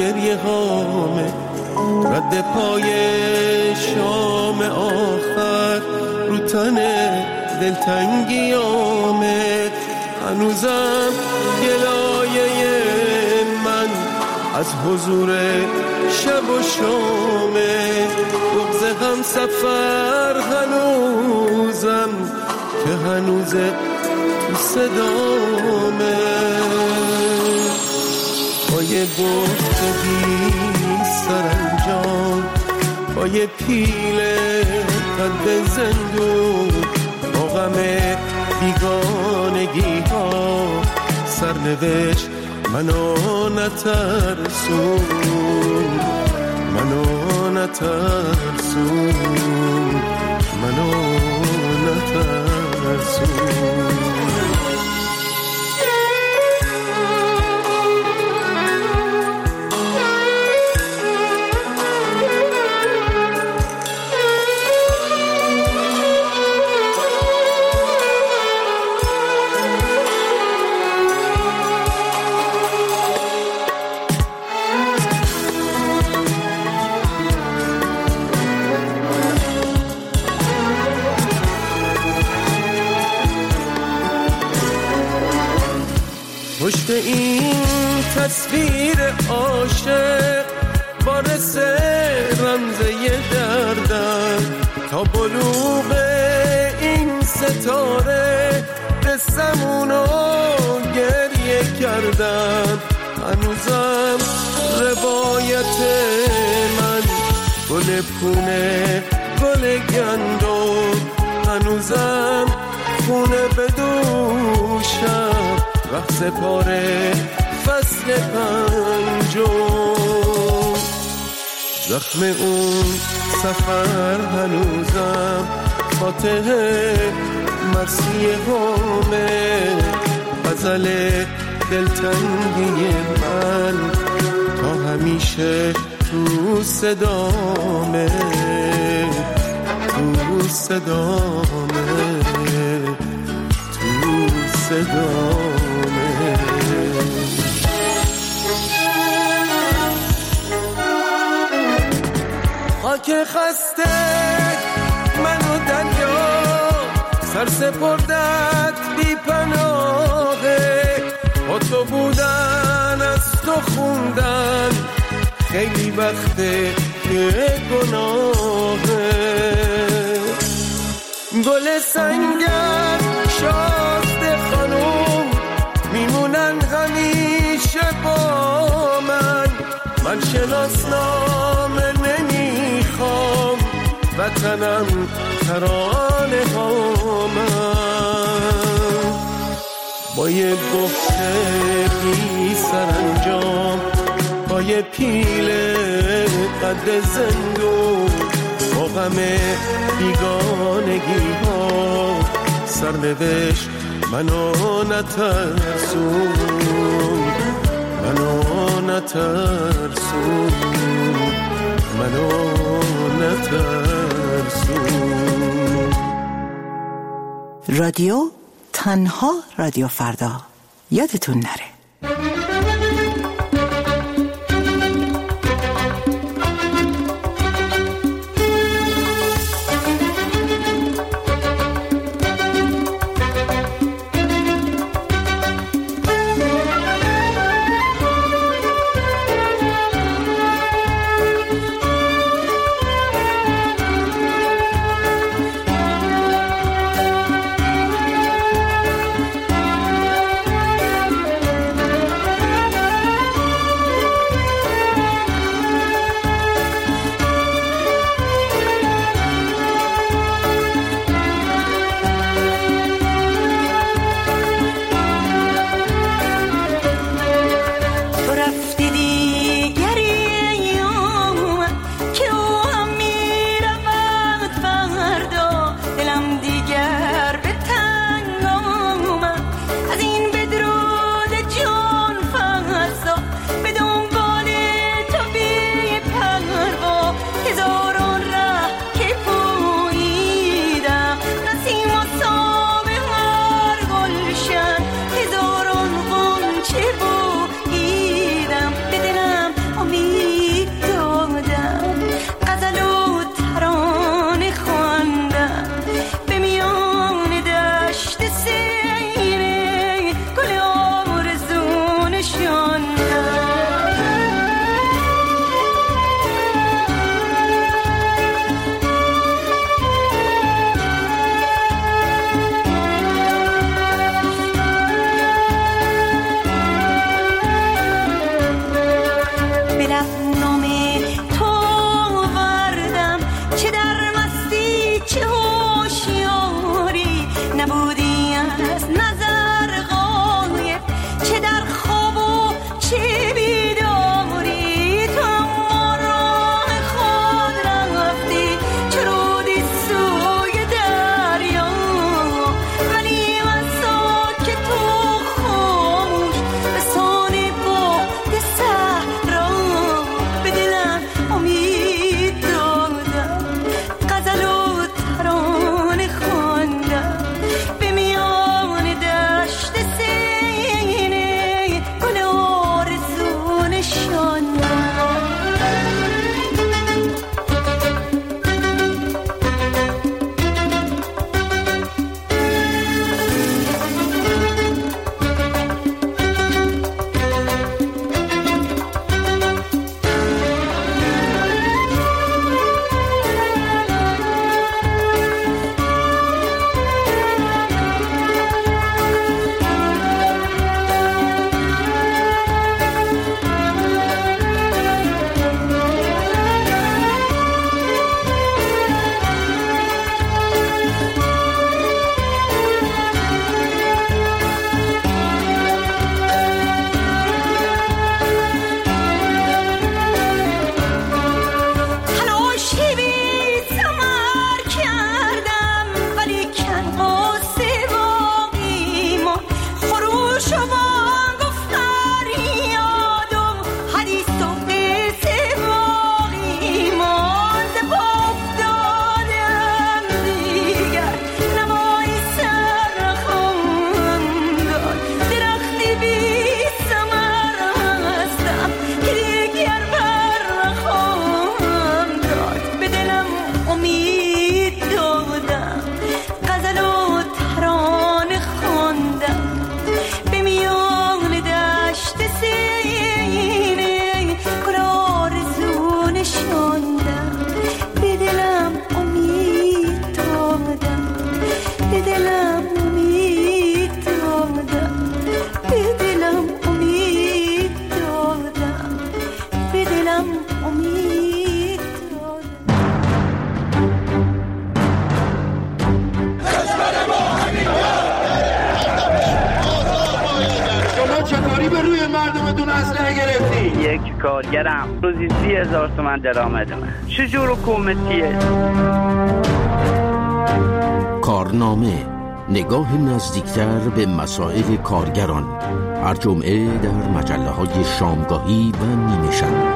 گریه هامه، رد پای شام آخر رو تن دلتنگیامه. هنوزم گلایه من از حضور شب و شامه، بغض هم سفر هنوزم که هنوزه تو صدامه. با یه گفت بی سرانجام، با یه پیل قد زندون، با غم بیگانگی ها سرنوشت منو نترسون، منو نترسون، منو نترسون. پشت این تصویر عاشق وارث رمزه دردم، تا بلوغ این ستاره قصمونو گریه کردم. هنوزم روایت من گل پونه گل گندم، هنوزم خونه بدوشم رقص پاره فصل پنجم. زخم اون سفر هنوزم فاتح مرثیه هامه، غزل دلتنگی من تا همیشه تو صدامه، تو صدامه، تو صدامه. خاک خسته منو دریا سر سپردت بی پناهه، با تو بودن از تو خوندن خیلی وقته که گناهه. گل سنگر شازده خانوم میمونن همیشه با من، من شناسنامه نمیخوام وطنم ترانه هامم. با یه گفته بی سرانجام، با یه پیل قد زندون، با غم بیگانگی ها سرنوشت منو نترسون، منو نترسون، منو نترسون. رادیو تنها رادیو فردا، یادتون نره. اسلحه گرفتی؟ یک کارگرم روزی 30,000 تومان درآمد من. چجور حکومتیه؟ کارنامه، نگاه نزدیکتر به مسائل کارگران، هر جمعه در مجله‌های شامگاهی و نیمه شب.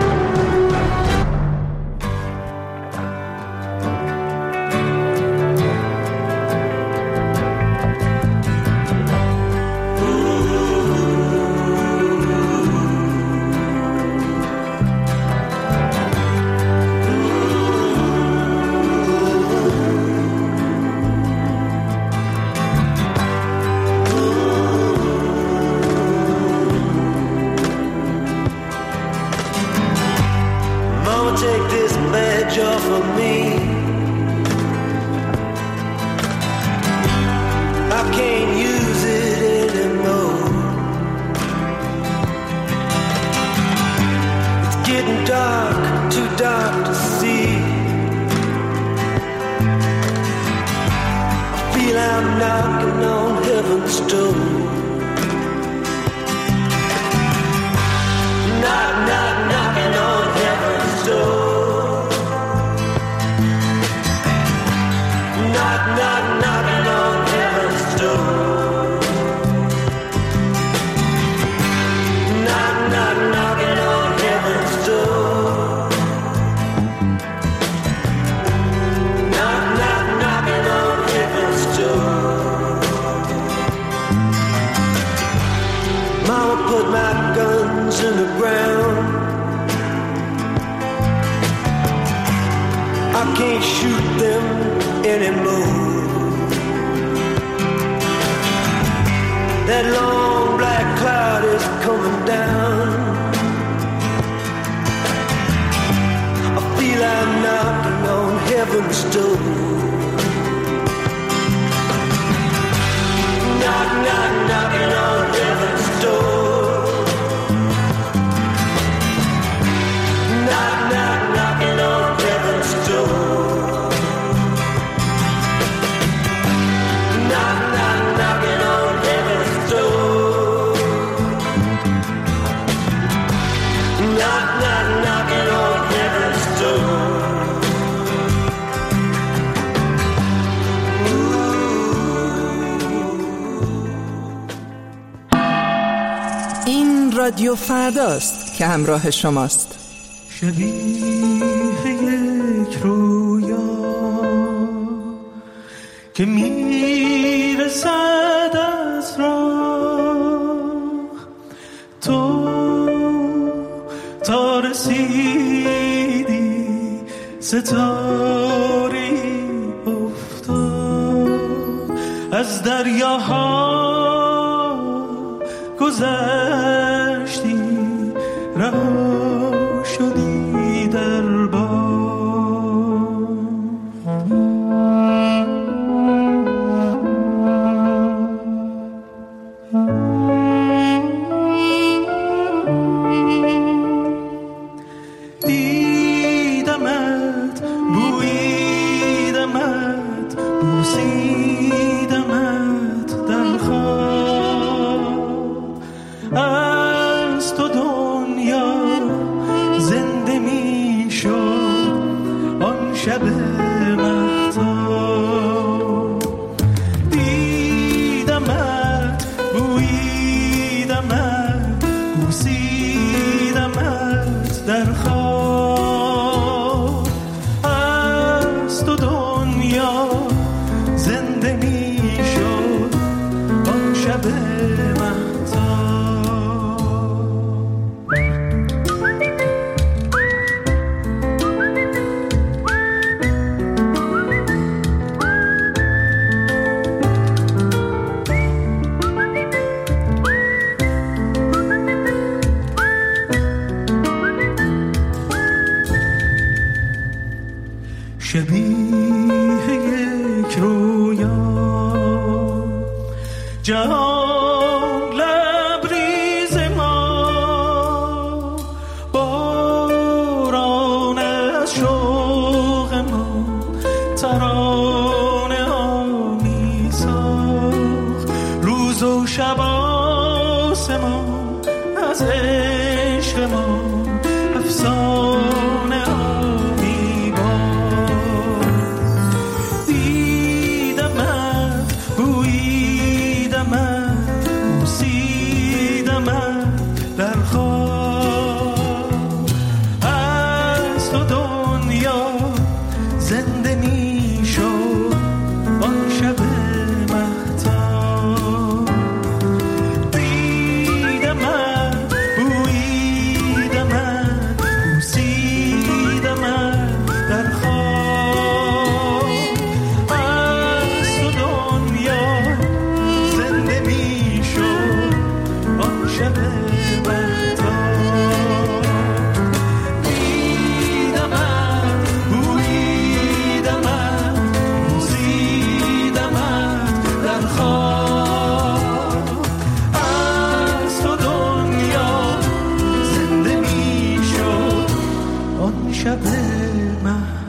رادیو فرداست که همراه شماست. شبیه یک رویا که میرسد از راه، تو تا رسیدی ستاری افتاد، از دریاها گذشتی رها شدی در دیدمت، بویدمت، بوسیدمت در خواب، از تو دنیا زنده می شد آن شب مهتاب. دیدمت، بویدمت، بوسیدمت در خواب، از تو دنیا زنده می شد آن شب شبیه یک رویا، جهان لبریز ما، باران از شوق ما، ترانه آمی ساخت، روز و شب آسمان از از تو دنیا زنده می شد آن شب مهتاب. دیدمت، بوییدمت، بوسیدمت در خواب. از تو دنیا زنده می شد آن شب مهتاب. دیدمت، بوییدمت، بوسیدمت در خواب. از تو دنیا زنده می شد آن شب مهتاب.